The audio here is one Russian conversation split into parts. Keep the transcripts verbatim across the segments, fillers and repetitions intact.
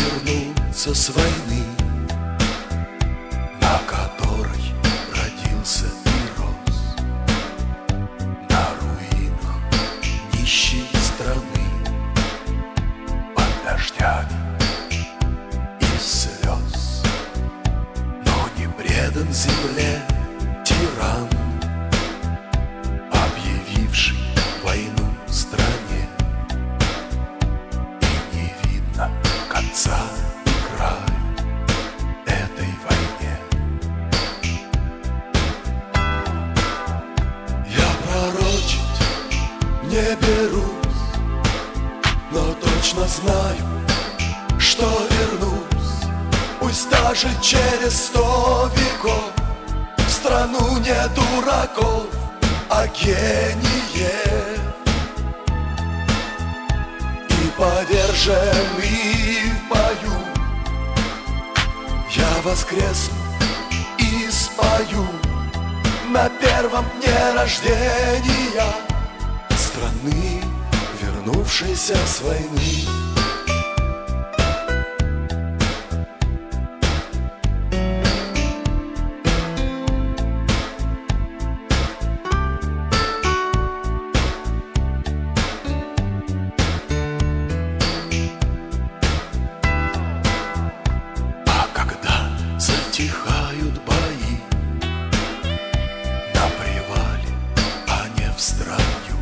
вернуться с войны, на которой родился и рос, на руинах нищей страны, под дождями и слез. Но не предан земле тиран, объявивший войну стране, и не видно конца и края этой войне. Я пророчить не берусь, но точно знаю, что вернусь, пусть даже через сто веков, в страну не дураков, а гениев. И поверженный в бою я воскресну и спою на первом дне рождения страны, вернувшейся с войны. Затихают бои на привале, а не в строю.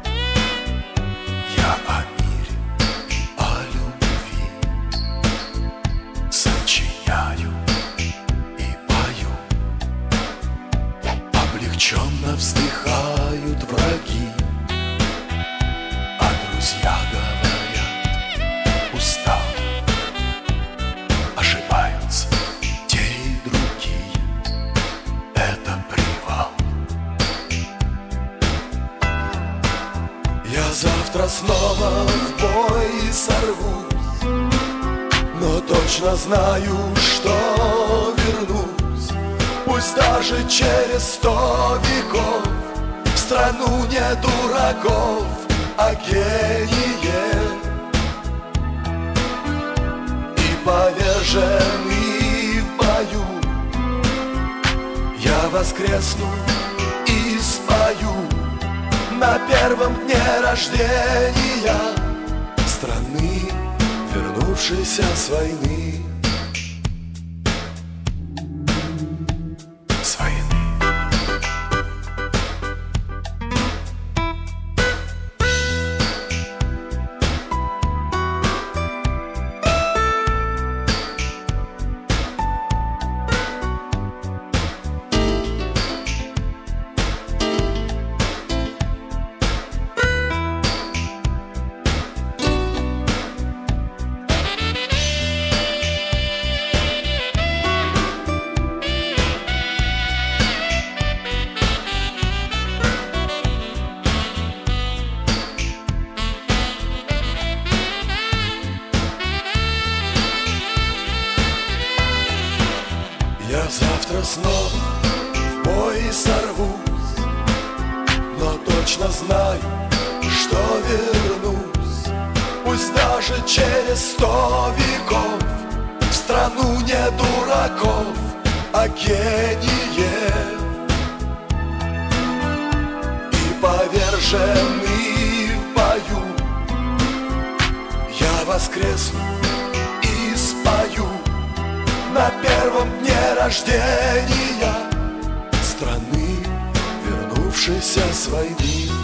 Я о мире и о любви сочиняю и пою. Облегченно вздыхают враги, а друзья говорят: устал. Ошибаются я завтра снова в бой сорвусь, но точно знаю, что вернусь, пусть даже через сто веков, в страну не дураков, а гениев. И поверженный в бою я воскресну и спою на первом дне рождения страны, вернувшейся с войны. С войны. Я завтра снова в бой сорвусь, но точно знаю, что вернусь, пусть даже через сто веков, в страну не дураков, а гениев. И поверженный в бою я воскресну и спою на первом дне рождения страны, вернувшейся с войны.